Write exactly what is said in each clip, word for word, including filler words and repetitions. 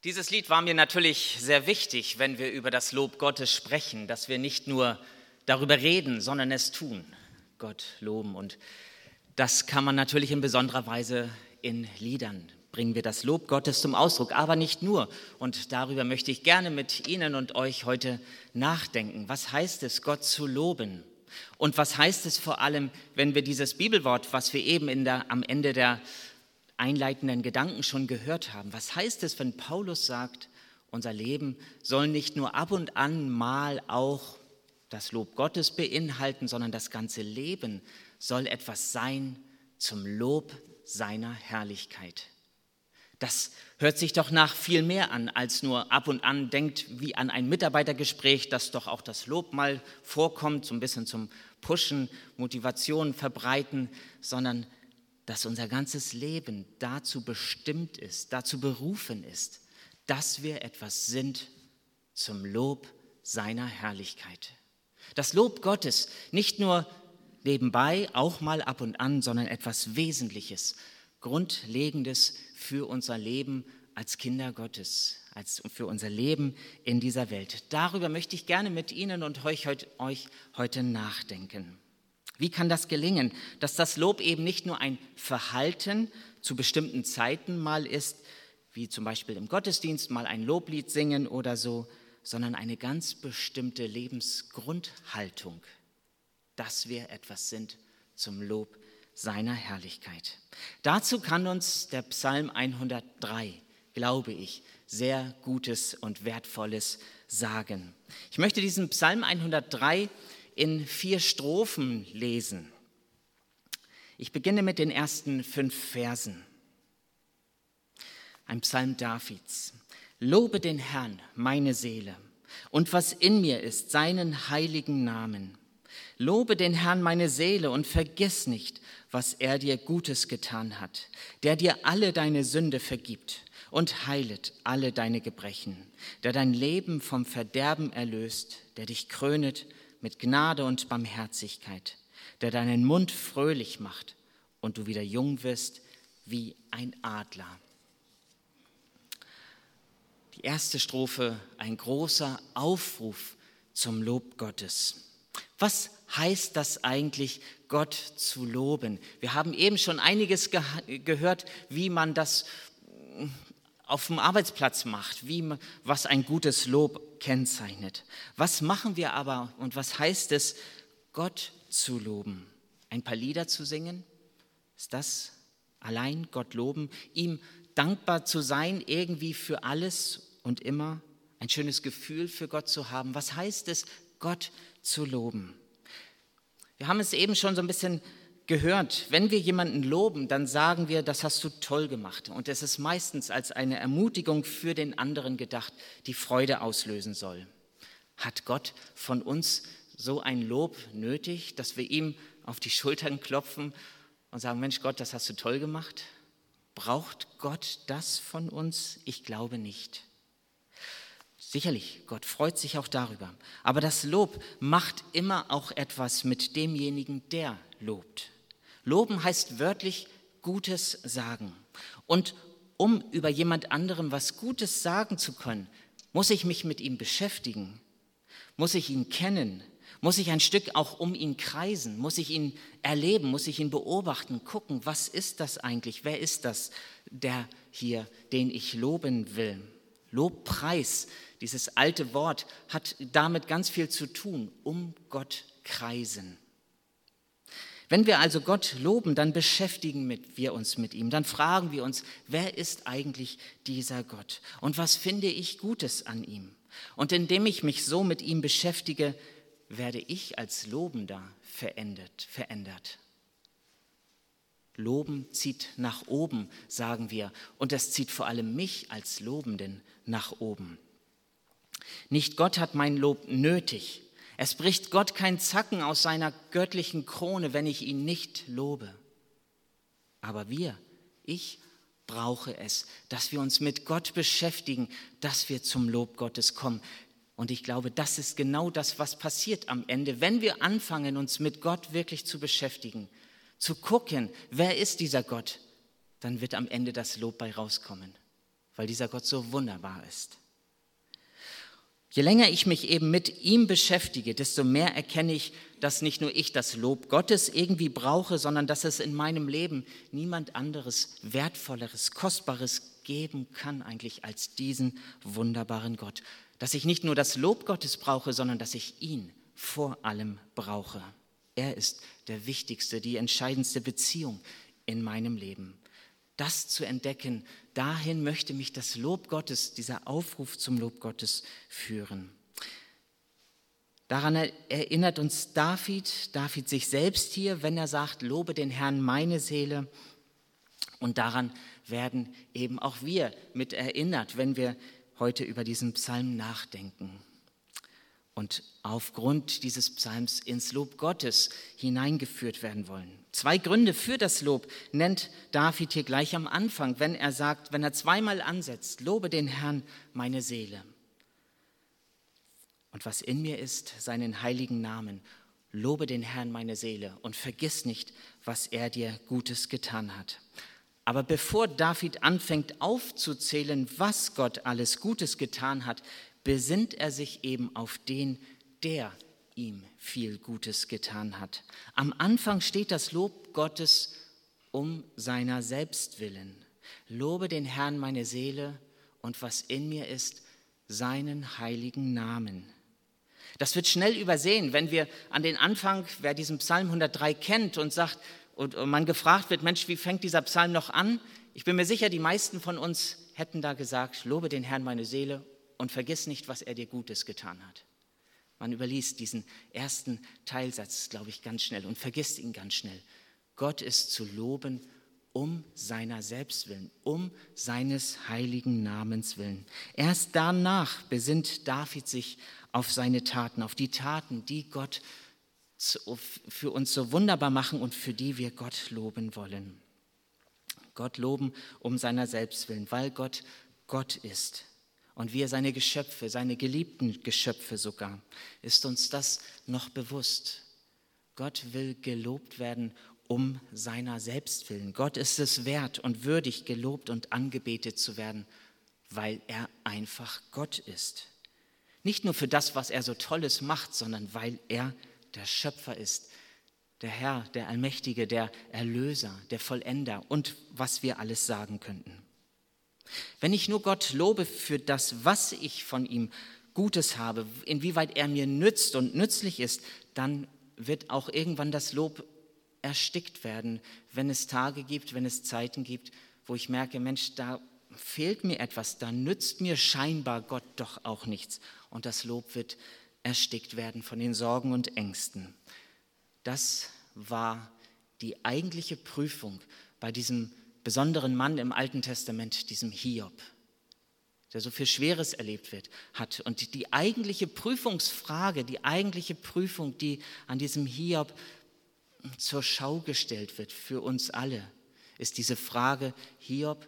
Dieses Lied war mir natürlich sehr wichtig, wenn wir über das Lob Gottes sprechen, dass wir nicht nur darüber reden, sondern es tun, Gott loben. Und das kann man natürlich in besonderer Weise in Liedern. Bringen wir das Lob Gottes zum Ausdruck, aber nicht nur. Und darüber möchte ich gerne mit Ihnen und euch heute nachdenken. Was heißt es, Gott zu loben? Und was heißt es vor allem, wenn wir dieses Bibelwort, was wir eben in der, am Ende der einleitenden Gedanken schon gehört haben, was heißt es, wenn Paulus sagt, unser Leben soll nicht nur ab und an mal auch das Lob Gottes beinhalten, sondern das ganze Leben soll etwas sein zum Lob seiner Herrlichkeit. Das hört sich doch nach viel mehr an, als nur ab und an denkt wie an ein Mitarbeitergespräch, dass doch auch das Lob mal vorkommt, so ein bisschen zum Pushen, Motivation verbreiten, sondern dass unser ganzes Leben dazu bestimmt ist, dazu berufen ist, dass wir etwas sind zum Lob seiner Herrlichkeit. Das Lob Gottes nicht nur nebenbei, auch mal ab und an, sondern etwas Wesentliches, Grundlegendes für unser Leben als Kinder Gottes, als für unser Leben in dieser Welt. Darüber möchte ich gerne mit Ihnen und euch heute, euch heute nachdenken. Wie kann das gelingen, dass das Lob eben nicht nur ein Verhalten zu bestimmten Zeiten mal ist, wie zum Beispiel im Gottesdienst mal ein Loblied singen oder so, sondern eine ganz bestimmte Lebensgrundhaltung, dass wir etwas sind zum Lob seiner Herrlichkeit. Dazu kann uns der Psalm hundertdrei, glaube ich, sehr Gutes und Wertvolles sagen. Ich möchte diesen Psalm hundertdrei in vier Strophen lesen. Ich beginne mit den ersten fünf Versen. Ein Psalm Davids. Lobe den Herrn, meine Seele, und was in mir ist, seinen heiligen Namen. Lobe den Herrn, meine Seele, und vergiss nicht, was er dir Gutes getan hat, der dir alle deine Sünde vergibt und heilet alle deine Gebrechen, der dein Leben vom Verderben erlöst, der dich krönet mit Gnade und Barmherzigkeit, der deinen Mund fröhlich macht und du wieder jung wirst wie ein Adler. Die erste Strophe, ein großer Aufruf zum Lob Gottes. Was heißt das eigentlich, Gott zu loben? Wir haben eben schon einiges ge- gehört, wie man das auf dem Arbeitsplatz macht, wie, was ein gutes Lob kennzeichnet. Was machen wir aber und was heißt es, Gott zu loben? Ein paar Lieder zu singen? Ist das allein Gott loben? Ihm dankbar zu sein, irgendwie für alles und immer? Ein schönes Gefühl für Gott zu haben? Was heißt es, Gott zu loben? Wir haben es eben schon so ein bisschen gehört, wenn wir jemanden loben, dann sagen wir, das hast du toll gemacht. Und es ist meistens als eine Ermutigung für den anderen gedacht, die Freude auslösen soll. Hat Gott von uns so ein Lob nötig, dass wir ihm auf die Schultern klopfen und sagen, Mensch Gott, das hast du toll gemacht? Braucht Gott das von uns? Ich glaube nicht. Sicherlich, Gott freut sich auch darüber. Aber das Lob macht immer auch etwas mit demjenigen, der lobt. Loben heißt wörtlich Gutes sagen. Und um über jemand anderem was Gutes sagen zu können, muss ich mich mit ihm beschäftigen, muss ich ihn kennen, muss ich ein Stück auch um ihn kreisen, muss ich ihn erleben, muss ich ihn beobachten, gucken, was ist das eigentlich, wer ist das, der hier, den ich loben will. Lobpreis, dieses alte Wort, hat damit ganz viel zu tun, um Gott kreisen. Wenn wir also Gott loben, dann beschäftigen wir uns mit ihm, dann fragen wir uns, wer ist eigentlich dieser Gott und was finde ich Gutes an ihm? Und indem ich mich so mit ihm beschäftige, werde ich als Lobender verändert, verändert. Loben zieht nach oben, sagen wir, und es zieht vor allem mich als Lobenden nach oben. Nicht Gott hat mein Lob nötig. Es bricht Gott kein Zacken aus seiner göttlichen Krone, wenn ich ihn nicht lobe. Aber wir, ich brauche es, dass wir uns mit Gott beschäftigen, dass wir zum Lob Gottes kommen. Und ich glaube, das ist genau das, was passiert am Ende, wenn wir anfangen, uns mit Gott wirklich zu beschäftigen, zu gucken, wer ist dieser Gott, dann wird am Ende das Lob bei rauskommen. weil dieser Gott so wunderbar ist. Je länger ich mich eben mit ihm beschäftige, desto mehr erkenne ich, dass nicht nur ich das Lob Gottes irgendwie brauche, sondern dass es in meinem Leben niemand anderes, Wertvolleres, Kostbares geben kann eigentlich als diesen wunderbaren Gott. Dass ich nicht nur das Lob Gottes brauche, sondern dass ich ihn vor allem brauche. Er ist der wichtigste, die entscheidendste Beziehung in meinem Leben. Das zu entdecken, dahin möchte mich das Lob Gottes, dieser Aufruf zum Lob Gottes führen. Daran erinnert uns David, David sich selbst hier, wenn er sagt, lobe den Herrn meine Seele. Und daran werden eben auch wir mit erinnert, wenn wir heute über diesen Psalm nachdenken und aufgrund dieses Psalms ins Lob Gottes hineingeführt werden wollen. Zwei Gründe für das Lob nennt David hier gleich am Anfang, wenn er sagt, wenn er zweimal ansetzt, lobe den Herrn meine Seele. Und was in mir ist, seinen heiligen Namen, lobe den Herrn meine Seele und vergiss nicht, was er dir Gutes getan hat. Aber bevor David anfängt aufzuzählen, was Gott alles Gutes getan hat, besinnt er sich eben auf den, der ihm viel Gutes getan hat. Am Anfang steht das Lob Gottes um seiner selbst willen. Lobe den Herrn meine Seele und was in mir ist, seinen heiligen Namen. Das wird schnell übersehen, wenn wir an den Anfang, wer diesen Psalm hundertdrei kennt und sagt, und man gefragt wird, Mensch, wie fängt dieser Psalm noch an? Ich bin mir sicher, die meisten von uns hätten da gesagt, lobe den Herrn meine Seele und vergiss nicht, was er dir Gutes getan hat. Man überliest diesen ersten Teilsatz, glaube ich, ganz schnell und vergisst ihn ganz schnell. Gott ist zu loben um seiner selbst willen, um seines heiligen Namens willen. Erst danach besinnt David sich auf seine Taten, auf die Taten, die Gott für uns so wunderbar machen und für die wir Gott loben wollen. Gott loben um seiner selbst willen, weil Gott Gott ist. Und wir seine Geschöpfe, seine geliebten Geschöpfe sogar, ist uns das noch bewusst. Gott will gelobt werden um seiner selbst willen. Gott ist es wert und würdig, gelobt und angebetet zu werden, weil er einfach Gott ist. Nicht nur für das, was er so Tolles macht, sondern weil er der Schöpfer ist, der Herr, der Allmächtige, der Erlöser, der Vollender und was wir alles sagen könnten. Wenn ich nur Gott lobe für das, was ich von ihm Gutes habe, inwieweit er mir nützt und nützlich ist, dann wird auch irgendwann das Lob erstickt werden, wenn es Tage gibt, wenn es Zeiten gibt, wo ich merke, Mensch, da fehlt mir etwas, da nützt mir scheinbar Gott doch auch nichts. Und das Lob wird erstickt werden von den Sorgen und Ängsten. Das war die eigentliche Prüfung bei diesem besonderen Mann im Alten Testament, diesem Hiob, der so viel Schweres erlebt wird, hat. Und die eigentliche Prüfungsfrage, die eigentliche Prüfung, die an diesem Hiob zur Schau gestellt wird für uns alle, ist diese Frage, Hiob,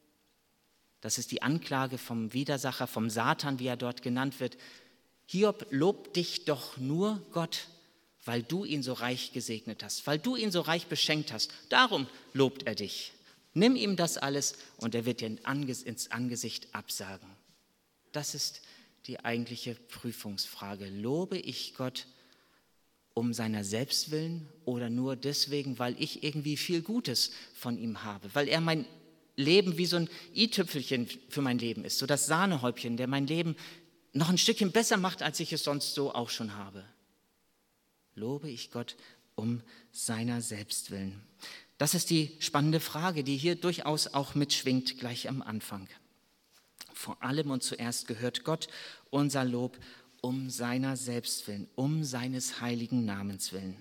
das ist die Anklage vom Widersacher, vom Satan, wie er dort genannt wird. Hiob, lobt dich doch nur Gott, weil du ihn so reich gesegnet hast, weil du ihn so reich beschenkt hast. Darum lobt er dich. Nimm ihm das alles und er wird dir ins Angesicht absagen. Das ist die eigentliche Prüfungsfrage. Lobe ich Gott um seiner selbst willen oder nur deswegen, weil ich irgendwie viel Gutes von ihm habe, weil er mein Leben wie so ein i-Tüpfelchen für mein Leben ist, so das Sahnehäubchen, der mein Leben noch ein Stückchen besser macht, als ich es sonst so auch schon habe. Lobe ich Gott um seiner selbst willen? Das ist die spannende Frage, die hier durchaus auch mitschwingt, gleich am Anfang. Vor allem und zuerst gehört Gott unser Lob um seiner selbst willen, um seines heiligen Namens willen.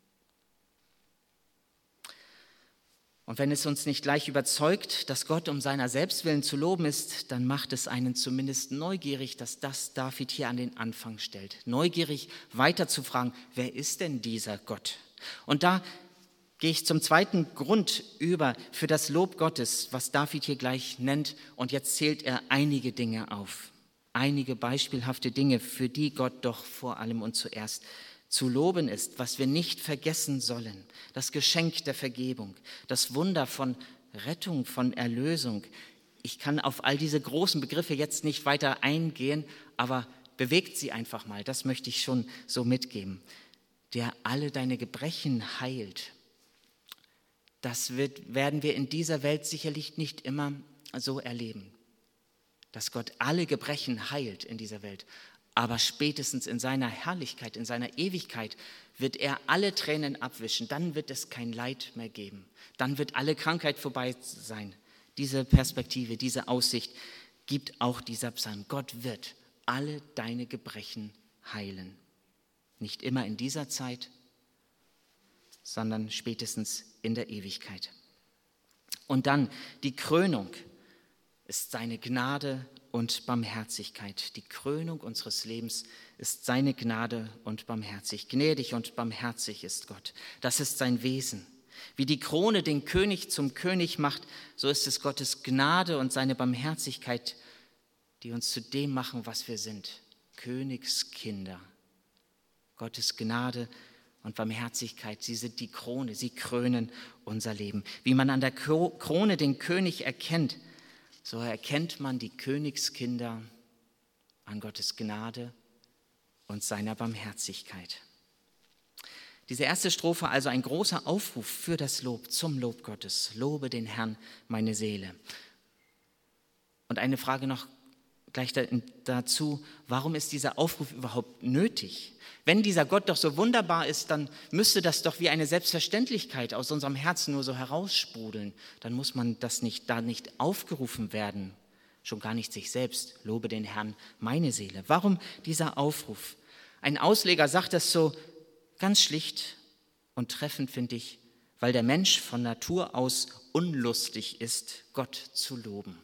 Und wenn es uns nicht gleich überzeugt, dass Gott um seiner selbst willen zu loben ist, dann macht es einen zumindest neugierig, dass das David hier an den Anfang stellt. Neugierig weiter zu fragen, wer ist denn dieser Gott? Und da gehe ich zum zweiten Grund über für das Lob Gottes, was David hier gleich nennt. Und jetzt zählt er einige Dinge auf. Einige beispielhafte Dinge, für die Gott doch vor allem und zuerst zu loben ist, was wir nicht vergessen sollen. Das Geschenk der Vergebung, das Wunder von Rettung, von Erlösung, ich kann auf all diese großen Begriffe jetzt nicht weiter eingehen, aber bewegt sie einfach mal, das möchte ich schon so mitgeben. Der alle deine Gebrechen heilt. Das wird, werden wir in dieser Welt sicherlich nicht immer so erleben, dass Gott alle Gebrechen heilt in dieser Welt. Aber spätestens in seiner Herrlichkeit, in seiner Ewigkeit wird er alle Tränen abwischen. Dann wird es kein Leid mehr geben. Dann wird alle Krankheit vorbei sein. Diese Perspektive, diese Aussicht gibt auch dieser Psalm. Gott wird alle deine Gebrechen heilen. Nicht immer in dieser Zeit, sondern spätestens in der Ewigkeit. Und dann die Krönung ist seine Gnade und Barmherzigkeit. Die Krönung unseres Lebens ist seine Gnade und Barmherzigkeit. Gnädig und barmherzig ist Gott. Das ist sein Wesen. Wie die Krone den König zum König macht, so ist es Gottes Gnade und seine Barmherzigkeit, die uns zu dem machen, was wir sind. Königskinder. Gottes Gnade und Barmherzigkeit, sie sind die Krone, sie krönen unser Leben. Wie man an der Krone den König erkennt, so erkennt man die Königskinder an Gottes Gnade und seiner Barmherzigkeit. Diese erste Strophe also ein großer Aufruf für das Lob, zum Lob Gottes. Lobe den Herrn, meine Seele. Und eine Frage noch gleich dazu, warum ist dieser Aufruf überhaupt nötig? Wenn dieser Gott doch so wunderbar ist, dann müsste das doch wie eine Selbstverständlichkeit aus unserem Herzen nur so heraussprudeln. Dann muss man das nicht, da nicht aufgerufen werden, schon gar nicht sich selbst. Lobe den Herrn, meine Seele. Warum dieser Aufruf? Ein Ausleger sagt das so ganz schlicht und treffend, finde ich, weil der Mensch von Natur aus unlustig ist, Gott zu loben.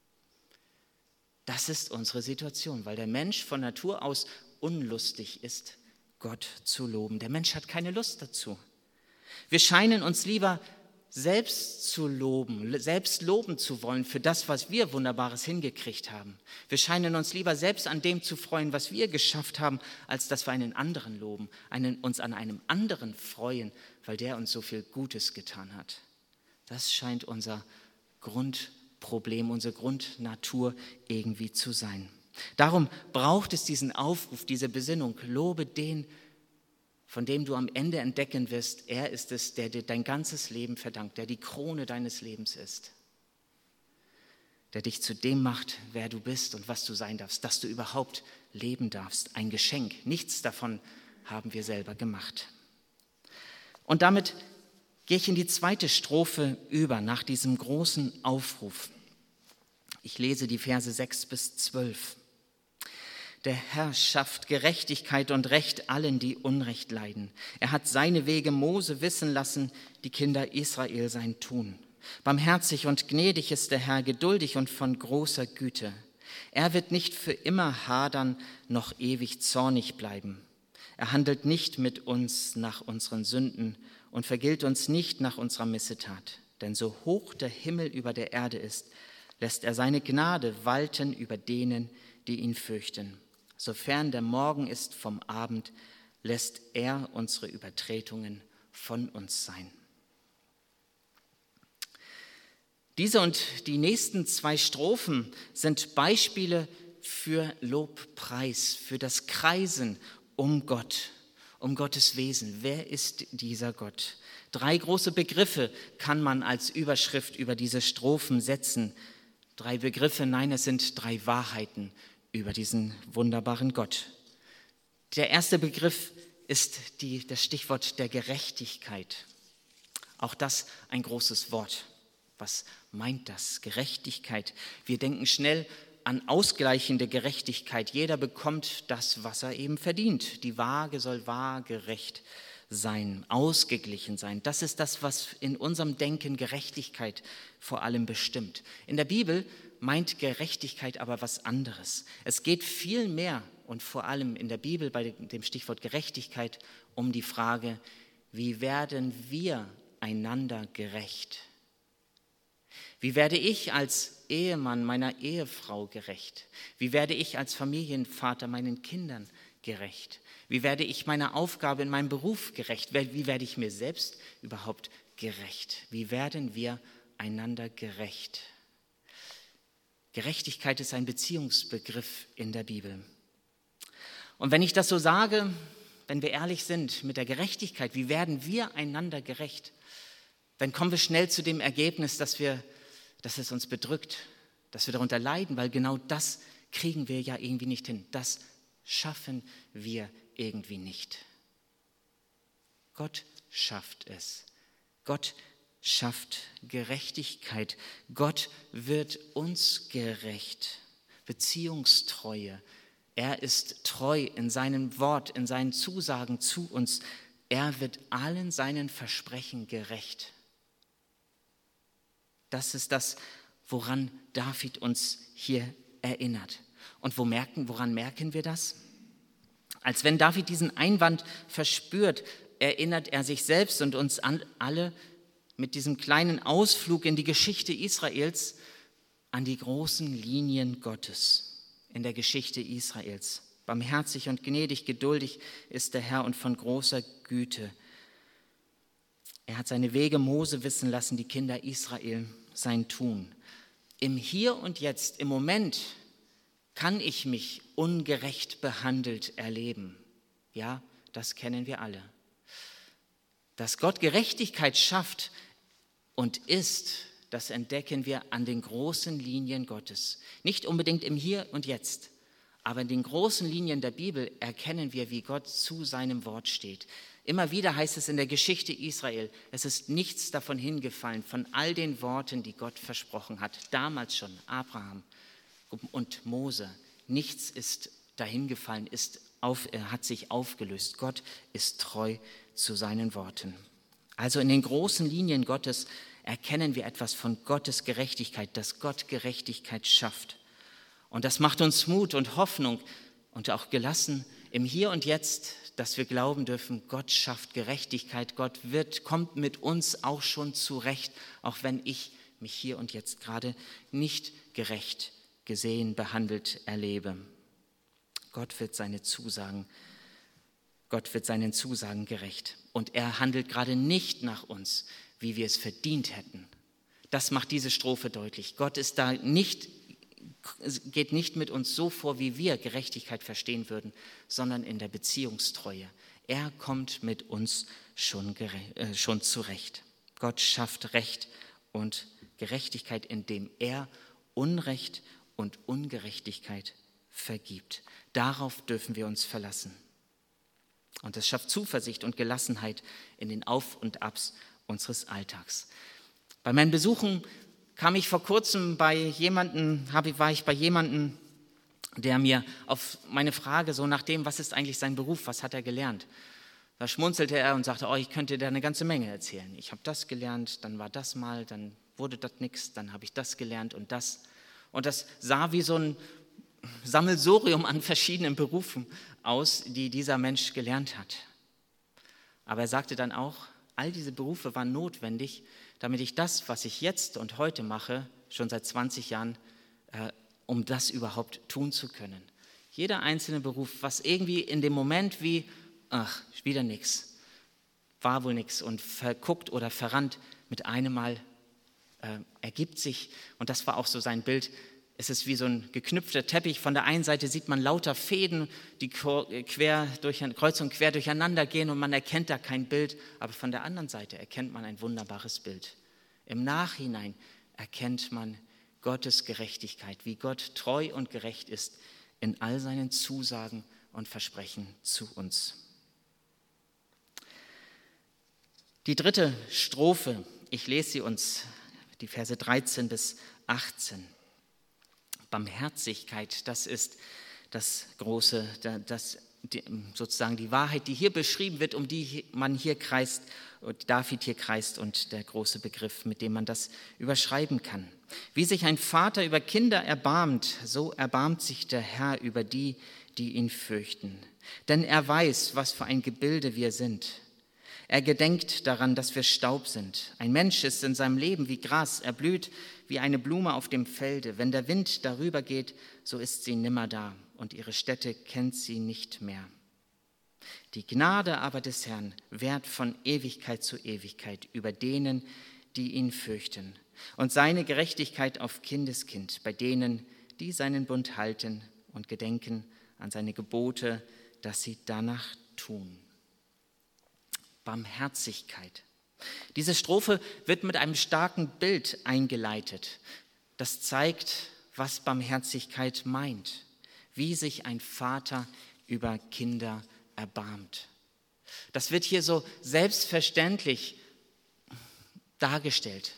Das ist unsere Situation, weil der Mensch von Natur aus unlustig ist, Gott zu loben. Der Mensch hat keine Lust dazu. Wir scheinen uns lieber selbst zu loben, selbst loben zu wollen für das, was wir Wunderbares hingekriegt haben. Wir scheinen uns lieber selbst an dem zu freuen, was wir geschafft haben, als dass wir einen anderen loben, einen, uns an einem anderen freuen, weil der uns so viel Gutes getan hat. Das scheint unser Grundproblem, unsere Grundnatur irgendwie zu sein. Darum braucht es diesen Aufruf, diese Besinnung. Lobe den, von dem du am Ende entdecken wirst, er ist es, der dir dein ganzes Leben verdankt, der die Krone deines Lebens ist, der dich zu dem macht, wer du bist und was du sein darfst, dass du überhaupt leben darfst. Ein Geschenk, nichts davon haben wir selber gemacht. Und damit gehe ich in die zweite Strophe über, nach diesem großen Aufruf. Ich lese die Verse sechs bis zwölf. Der Herr schafft Gerechtigkeit und Recht allen, die Unrecht leiden. Er hat seine Wege Mose wissen lassen, die Kinder Israel sein Tun. Barmherzig und gnädig ist der Herr, geduldig und von großer Güte. Er wird nicht für immer hadern, noch ewig zornig bleiben. Er handelt nicht mit uns nach unseren Sünden und vergilt uns nicht nach unserer Missetat. Denn so hoch der Himmel über der Erde ist, lässt er seine Gnade walten über denen, die ihn fürchten. Sofern der Morgen ist vom Abend, lässt er unsere Übertretungen von uns sein. Diese und die nächsten zwei Strophen sind Beispiele für Lobpreis, für das Kreisen um Gott, um Gottes Wesen. Wer ist dieser Gott? Drei große Begriffe kann man als Überschrift über diese Strophen setzen. Drei Begriffe, nein, es sind drei Wahrheiten über diesen wunderbaren Gott. Der erste Begriff ist die, das Stichwort der Gerechtigkeit. Auch das ein großes Wort. Was meint das? Gerechtigkeit. Wir denken schnell an ausgleichende Gerechtigkeit. Jeder bekommt das, was er eben verdient. Die Waage soll waagerecht sein, ausgeglichen sein. Das ist das, was in unserem Denken Gerechtigkeit vor allem bestimmt. In der Bibel meint Gerechtigkeit aber was anderes. Es geht viel mehr und vor allem in der Bibel bei dem Stichwort Gerechtigkeit um die Frage, wie werden wir einander gerecht? Wie werde ich als Ehemann meiner Ehefrau gerecht? Wie werde ich als Familienvater meinen Kindern gerecht? Wie werde ich meiner Aufgabe in meinem Beruf gerecht? Wie werde ich mir selbst überhaupt gerecht? Wie werden wir einander gerecht? Gerechtigkeit ist ein Beziehungsbegriff in der Bibel. Und wenn ich das so sage, wenn wir ehrlich sind mit der Gerechtigkeit, wie werden wir einander gerecht? Dann kommen wir schnell zu dem Ergebnis, dass wir, dass es uns bedrückt, dass wir darunter leiden, weil genau das kriegen wir ja irgendwie nicht hin. Das schaffen wir irgendwie nicht. Gott schafft es. Gott schafft Gerechtigkeit. Gott wird uns gerecht. Beziehungstreue. Er ist treu in seinem Wort, in seinen Zusagen zu uns. Er wird allen seinen Versprechen gerecht. Das ist das, woran David uns hier erinnert. Und wo merken, woran merken wir das? Als wenn David diesen Einwand verspürt, erinnert er sich selbst und uns an alle mit diesem kleinen Ausflug in die Geschichte Israels an die großen Linien Gottes in der Geschichte Israels. Barmherzig und gnädig, geduldig ist der Herr und von großer Güte. Er hat seine Wege Mose wissen lassen, die Kinder Israel sein Tun. Im Hier und Jetzt, im Moment, kann ich mich ungerecht behandelt erleben. Ja, das kennen wir alle. Dass Gott Gerechtigkeit schafft und ist, das entdecken wir an den großen Linien Gottes. Nicht unbedingt im Hier und Jetzt, aber in den großen Linien der Bibel erkennen wir, wie Gott zu seinem Wort steht. Immer wieder heißt es in der Geschichte Israel, es ist nichts davon hingefallen, von all den Worten, die Gott versprochen hat. Damals schon, Abraham und Mose. Nichts ist dahingefallen, ist auf, er hat sich aufgelöst. Gott ist treu zu seinen Worten. Also in den großen Linien Gottes erkennen wir etwas von Gottes Gerechtigkeit, dass Gott Gerechtigkeit schafft. Und das macht uns Mut und Hoffnung und auch gelassen im Hier und Jetzt, dass wir glauben dürfen, Gott schafft Gerechtigkeit, Gott wird, kommt mit uns auch schon zurecht, auch wenn ich mich hier und jetzt gerade nicht gerecht gesehen, behandelt erlebe. Gott wird seine Zusagen, Gott wird seinen Zusagen gerecht. Und er handelt gerade nicht nach uns, wie wir es verdient hätten. Das macht diese Strophe deutlich. Gott ist da nicht, geht nicht mit uns so vor, wie wir Gerechtigkeit verstehen würden, sondern in der Beziehungstreue. Er kommt mit uns schon, gere- äh, schon zurecht. Gott schafft Recht und Gerechtigkeit, indem er Unrecht und Ungerechtigkeit vergibt. Darauf dürfen wir uns verlassen. Und es schafft Zuversicht und Gelassenheit in den Auf und Abs unseres Alltags. Bei meinen Besuchen kam ich vor kurzem bei jemandem, war ich bei jemandem, der mir auf meine Frage so nach dem, was ist eigentlich sein Beruf, was hat er gelernt, da schmunzelte er und sagte, oh, ich könnte dir eine ganze Menge erzählen. Ich habe das gelernt, dann war das mal, dann wurde das nichts, dann habe ich das gelernt und das. Und das sah wie so ein Sammelsurium an verschiedenen Berufen aus, die dieser Mensch gelernt hat. Aber er sagte dann auch, all diese Berufe waren notwendig, damit ich das, was ich jetzt und heute mache, schon seit zwanzig Jahren, äh, um das überhaupt tun zu können. Jeder einzelne Beruf, was irgendwie in dem Moment wie, ach, wieder nichts, war wohl nichts und verguckt oder verrannt, mit einem Mal äh, ergibt sich, und das war auch so sein Bild, es ist wie so ein geknüpfter Teppich. Von der einen Seite sieht man lauter Fäden, die quer durch, kreuz und quer durcheinander gehen und man erkennt da kein Bild. Aber von der anderen Seite erkennt man ein wunderbares Bild. Im Nachhinein erkennt man Gottes Gerechtigkeit, wie Gott treu und gerecht ist in all seinen Zusagen und Versprechen zu uns. Die dritte Strophe, ich lese sie uns, die Verse dreizehn bis achtzehn. Barmherzigkeit, das ist das große, das, sozusagen die Wahrheit, die hier beschrieben wird, um die man hier kreist, und David hier kreist und der große Begriff, mit dem man das überschreiben kann. Wie sich ein Vater über Kinder erbarmt, so erbarmt sich der Herr über die, die ihn fürchten. Denn er weiß, was für ein Gebilde wir sind. Er gedenkt daran, dass wir Staub sind. Ein Mensch ist in seinem Leben wie Gras, er blüht wie eine Blume auf dem Felde. Wenn der Wind darüber geht, so ist sie nimmer da und ihre Stätte kennt sie nicht mehr. Die Gnade aber des Herrn währt von Ewigkeit zu Ewigkeit über denen, die ihn fürchten, und seine Gerechtigkeit auf Kindeskind bei denen, die seinen Bund halten und gedenken an seine Gebote, dass sie danach tun. Barmherzigkeit. Diese Strophe wird mit einem starken Bild eingeleitet. Das zeigt, was Barmherzigkeit meint, wie sich ein Vater über Kinder erbarmt. Das wird hier so selbstverständlich dargestellt.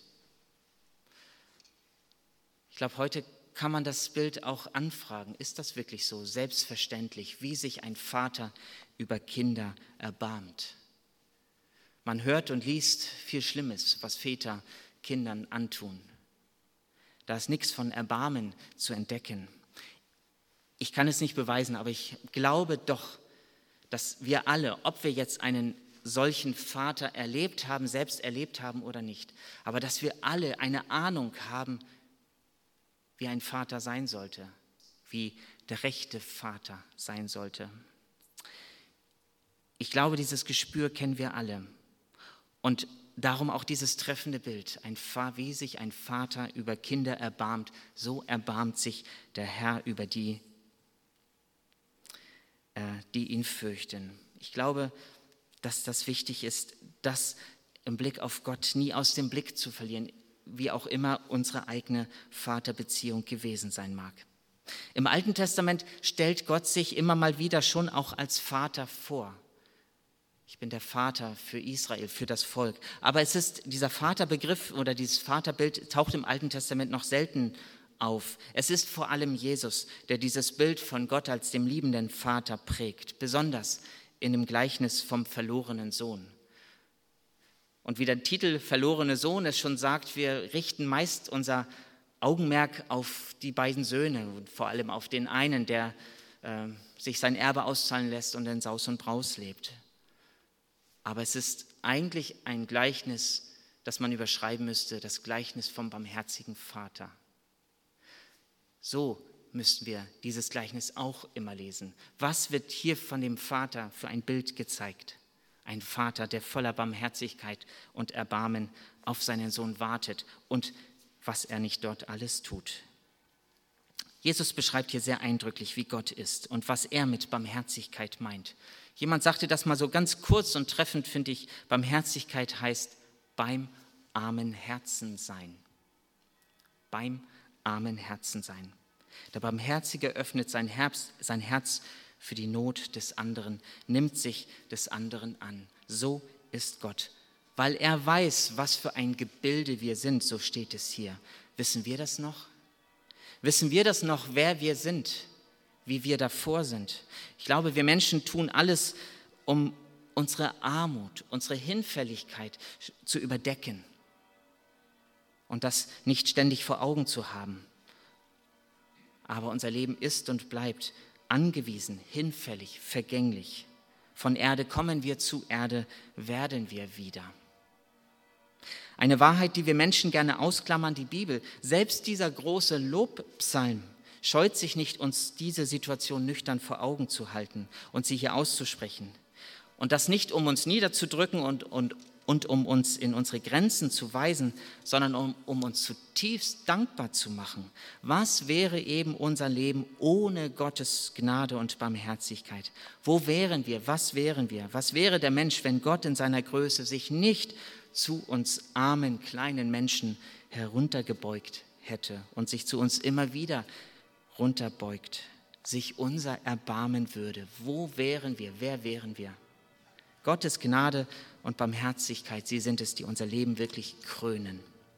Ich glaube, heute kann man das Bild auch anfragen. Ist das wirklich so selbstverständlich, wie sich ein Vater über Kinder erbarmt? Man hört und liest viel Schlimmes, was Väter Kindern antun. Da ist nichts von Erbarmen zu entdecken. Ich kann es nicht beweisen, aber ich glaube doch, dass wir alle, ob wir jetzt einen solchen Vater erlebt haben, selbst erlebt haben oder nicht, aber dass wir alle eine Ahnung haben, wie ein Vater sein sollte, wie der rechte Vater sein sollte. Ich glaube, dieses Gespür kennen wir alle. Und darum auch dieses treffende Bild, ein, wie sich ein Vater über Kinder erbarmt, so erbarmt sich der Herr über die, äh, die ihn fürchten. Ich glaube, dass das wichtig ist, das im Blick auf Gott nie aus dem Blick zu verlieren, wie auch immer unsere eigene Vaterbeziehung gewesen sein mag. Im Alten Testament stellt Gott sich immer mal wieder schon auch als Vater vor. Ich bin der Vater für Israel, für das Volk. Aber es ist dieser Vaterbegriff oder dieses Vaterbild taucht im Alten Testament noch selten auf. Es ist vor allem Jesus, der dieses Bild von Gott als dem liebenden Vater prägt, besonders in dem Gleichnis vom verlorenen Sohn. Und wie der Titel Verlorene Sohn es schon sagt, wir richten meist unser Augenmerk auf die beiden Söhne und vor allem auf den einen, der äh, sich sein Erbe auszahlen lässt und in Saus und Braus lebt. Aber es ist eigentlich ein Gleichnis, das man überschreiben müsste, das Gleichnis vom barmherzigen Vater. So müssten wir dieses Gleichnis auch immer lesen. Was wird hier von dem Vater für ein Bild gezeigt? Ein Vater, der voller Barmherzigkeit und Erbarmen auf seinen Sohn wartet und was er nicht dort alles tut. Jesus beschreibt hier sehr eindrücklich, wie Gott ist und was er mit Barmherzigkeit meint. Jemand sagte das mal so ganz kurz und treffend, finde ich, Barmherzigkeit heißt beim armen Herzen sein. Beim armen Herzen sein. Der Barmherzige öffnet sein Herz, sein Herz für die Not des anderen, nimmt sich des anderen an. So ist Gott. Weil er weiß, was für ein Gebilde wir sind, so steht es hier. Wissen wir das noch? Wissen wir das noch, wer wir sind, wie wir davor sind? Ich glaube, wir Menschen tun alles, um unsere Armut, unsere Hinfälligkeit zu überdecken und das nicht ständig vor Augen zu haben. Aber unser Leben ist und bleibt angewiesen, hinfällig, vergänglich. Von Erde kommen wir, zu Erde werden wir wieder. Eine Wahrheit, die wir Menschen gerne ausklammern, die Bibel. Selbst dieser große Lobpsalm scheut sich nicht, uns diese Situation nüchtern vor Augen zu halten und sie hier auszusprechen. Und das nicht, um uns niederzudrücken und, und, und um uns in unsere Grenzen zu weisen, sondern um, um uns zutiefst dankbar zu machen. Was wäre eben unser Leben ohne Gottes Gnade und Barmherzigkeit? Wo wären wir? Was wären wir? Was wäre der Mensch, wenn Gott in seiner Größe sich nicht zu uns armen, kleinen Menschen heruntergebeugt hätte und sich zu uns immer wieder runterbeugt, sich unser erbarmen würde? Wo wären wir? Wer wären wir? Gottes Gnade und Barmherzigkeit, sie sind es, die unser Leben wirklich krönen.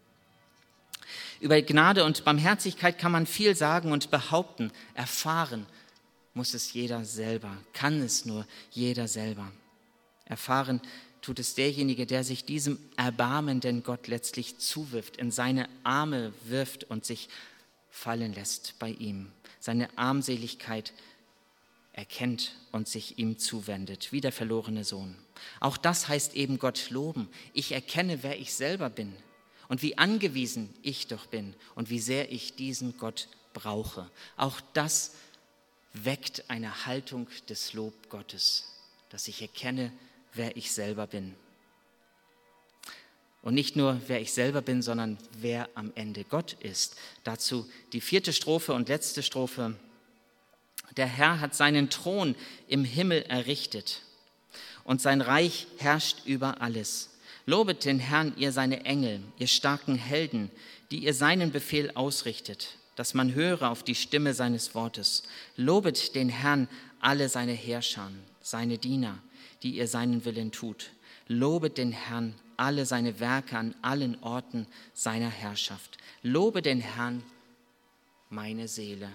Über Gnade und Barmherzigkeit kann man viel sagen und behaupten. Erfahren muss es jeder selber, kann es nur jeder selber. Erfahren tut es derjenige, der sich diesem erbarmenden Gott letztlich zuwirft, in seine Arme wirft und sich fallen lässt bei ihm. Seine Armseligkeit erkennt und sich ihm zuwendet, wie der verlorene Sohn. Auch das heißt eben Gott loben. Ich erkenne, wer ich selber bin und wie angewiesen ich doch bin und wie sehr ich diesen Gott brauche. Auch das weckt eine Haltung des Lob Gottes, dass ich erkenne, wer ich selber bin. Und nicht nur, wer ich selber bin, sondern wer am Ende Gott ist. Dazu die vierte Strophe und letzte Strophe. Der Herr hat seinen Thron im Himmel errichtet und sein Reich herrscht über alles. Lobet den Herrn, ihr seine Engel, ihr starken Helden, die ihr seinen Befehl ausrichtet, dass man höre auf die Stimme seines Wortes. Lobet den Herrn, alle seine Heerschar, seine Diener, die ihr seinen Willen tut. Lobet den Herrn, alle seine Werke an allen Orten seiner Herrschaft. Lobe den Herrn, meine Seele.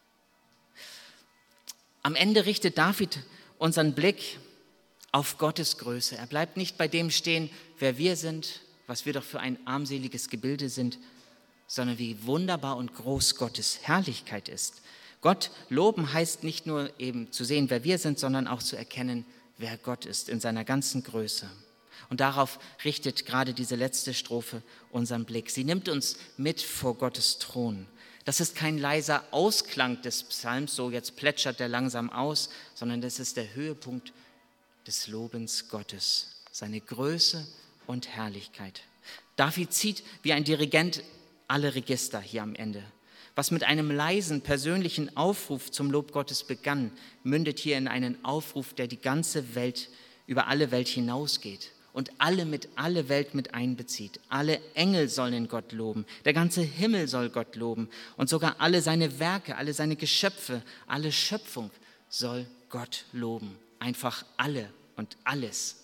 Am Ende richtet David unseren Blick auf Gottes Größe. Er bleibt nicht bei dem stehen, wer wir sind, was wir doch für ein armseliges Gebilde sind, sondern wie wunderbar und groß Gottes Herrlichkeit ist. Gott loben heißt nicht nur eben zu sehen, wer wir sind, sondern auch zu erkennen, wer Gott ist in seiner ganzen Größe. Und darauf richtet gerade diese letzte Strophe unseren Blick. Sie nimmt uns mit vor Gottes Thron. Das ist kein leiser Ausklang des Psalms, so jetzt plätschert der langsam aus, sondern das ist der Höhepunkt des Lobens Gottes, seine Größe und Herrlichkeit. David zieht wie ein Dirigent alle Register hier am Ende. Was mit einem leisen, persönlichen Aufruf zum Lob Gottes begann, mündet hier in einen Aufruf, der die ganze Welt, über alle Welt hinausgeht und alle mit alle Welt mit einbezieht. Alle Engel sollen Gott loben, der ganze Himmel soll Gott loben und sogar alle seine Werke, alle seine Geschöpfe, alle Schöpfung soll Gott loben. Einfach alle und alles.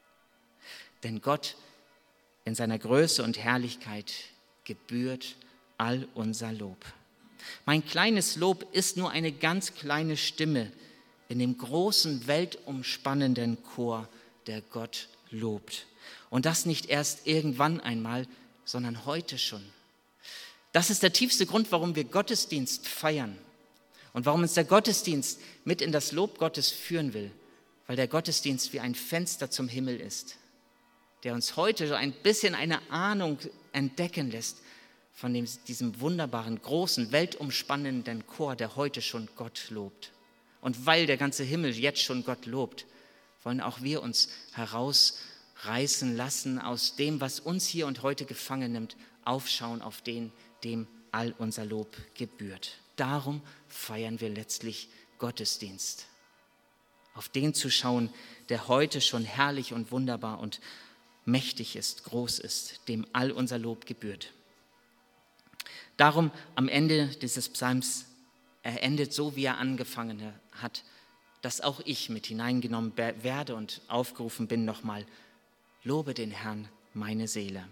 Denn Gott in seiner Größe und Herrlichkeit gebührt all unser Lob. Mein kleines Lob ist nur eine ganz kleine Stimme in dem großen, weltumspannenden Chor, der Gott lobt. Und das nicht erst irgendwann einmal, sondern heute schon. Das ist der tiefste Grund, warum wir Gottesdienst feiern und warum uns der Gottesdienst mit in das Lob Gottes führen will, weil der Gottesdienst wie ein Fenster zum Himmel ist, der uns heute so ein bisschen eine Ahnung entdecken lässt von dem, diesem wunderbaren, großen, weltumspannenden Chor, der heute schon Gott lobt. Und weil der ganze Himmel jetzt schon Gott lobt, wollen auch wir uns herausreißen lassen aus dem, was uns hier und heute gefangen nimmt, aufschauen auf den, dem all unser Lob gebührt. Darum feiern wir letztlich Gottesdienst. Auf den zu schauen, der heute schon herrlich und wunderbar und mächtig ist, groß ist, dem all unser Lob gebührt. Darum am Ende dieses Psalms, er endet so, wie er angefangen hat, dass auch ich mit hineingenommen werde und aufgerufen bin nochmal, lobe den Herrn, meine Seele.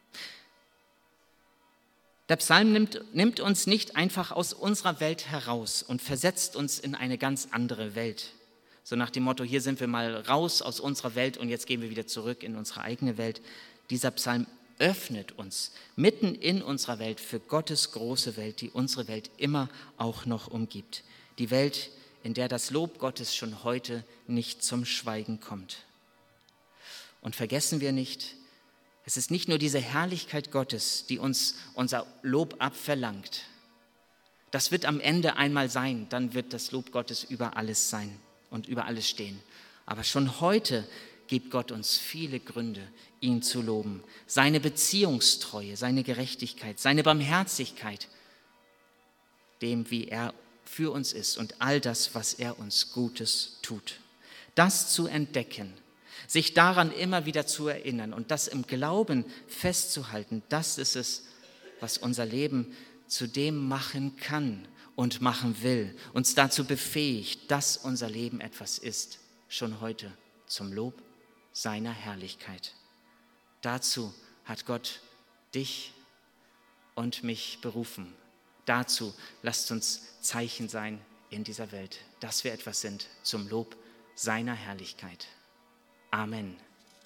Der Psalm nimmt, nimmt uns nicht einfach aus unserer Welt heraus und versetzt uns in eine ganz andere Welt. So nach dem Motto, hier sind wir mal raus aus unserer Welt und jetzt gehen wir wieder zurück in unsere eigene Welt. Dieser Psalm öffnet uns mitten in unserer Welt für Gottes große Welt, die unsere Welt immer auch noch umgibt. Die Welt, in der das Lob Gottes schon heute nicht zum Schweigen kommt. Und vergessen wir nicht, es ist nicht nur diese Herrlichkeit Gottes, die uns unser Lob abverlangt. Das wird am Ende einmal sein, dann wird das Lob Gottes über alles sein und über alles stehen. Aber schon heute gibt Gott uns viele Gründe, ihn zu loben. Seine Beziehungstreue, seine Gerechtigkeit, seine Barmherzigkeit, dem, wie er für uns ist und all das, was er uns Gutes tut. Das zu entdecken, sich daran immer wieder zu erinnern und das im Glauben festzuhalten, das ist es, was unser Leben zu dem machen kann und machen will, uns dazu befähigt, dass unser Leben etwas ist, schon heute zum Lob seiner Herrlichkeit. Dazu hat Gott dich und mich berufen. Dazu lasst uns Zeichen sein in dieser Welt, dass wir etwas sind zum Lob seiner Herrlichkeit. Amen.